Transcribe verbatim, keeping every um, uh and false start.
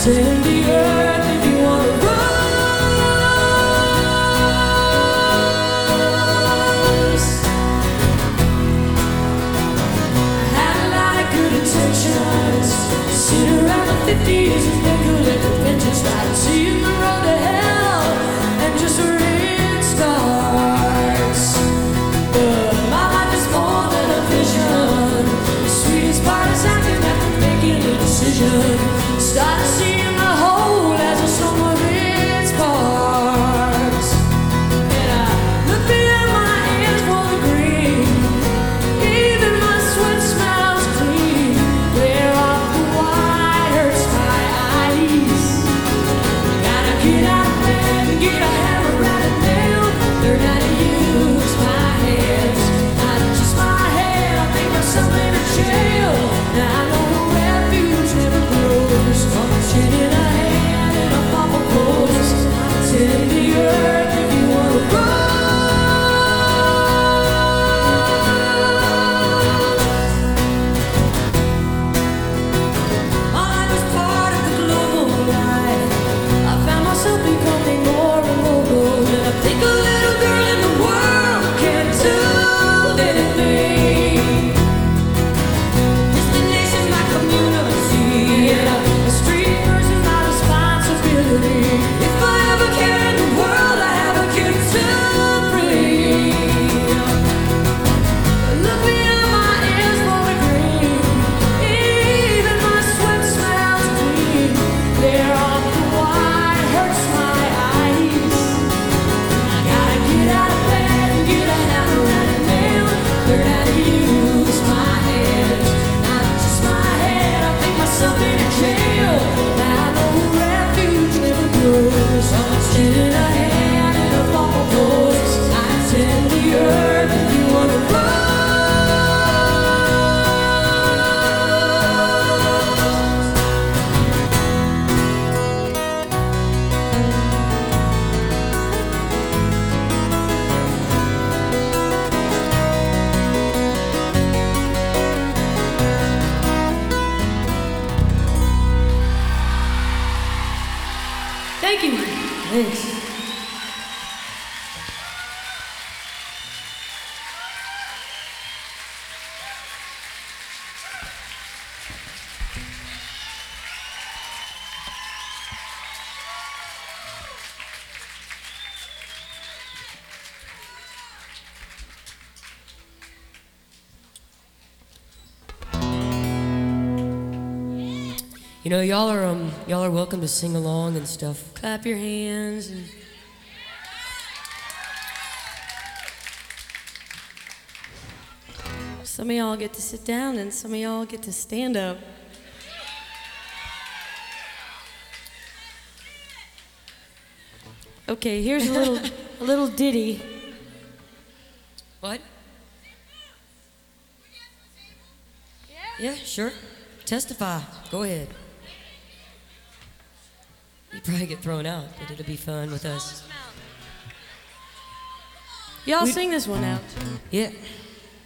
Tend the earth if you wanna rise. I had a lot of good intentions. Sit around the fifties and make good at conventions. Try to see the road to hell and just ring stars. But my life is more than a vision. The sweetest part is acting after making a decision. Start seeing the whole as a sum of its parts. And I look beyond my ears for the green. Even my sweat smells clean. Clear off the white hurts my eyes. Gotta get out of bed and get a hammer and a nail. Learn how to use my hands, not just my head. I think myself in a jail. Now I know a refuge never grows. I'm a chin in a hand and a pop of clothes. Tend the earth if you wanna rise. My life is part of the global life. I found myself becoming more and more bold. And I think a little girl in the world can do anything. This nation's my community, and a, a street person's my responsibility. If I ever care in the world, I have a kid to bring. Look beyond my ears for the green. Even my sweat smells clean. Clear off the white hurts my eyes. I gotta get out of bed and get a hammer and a nail. Learn how to use my hands, not just my head. I think myself in a jail. Now I know a refuge never grows. I'm a chin in a hand and a pop of clothes. I tend the earth if you wanna rise. Thank you. Thanks. You know, y'all are um, y'all are welcome to sing along and stuff. Clap your hands and. Some of y'all get to sit down, and some of y'all get to stand up. Okay, here's a little a little ditty. What? Yeah, sure. Testify. Go ahead. You probably get thrown out, but it'll be fun with us. Y'all We- sing this one out. Yeah.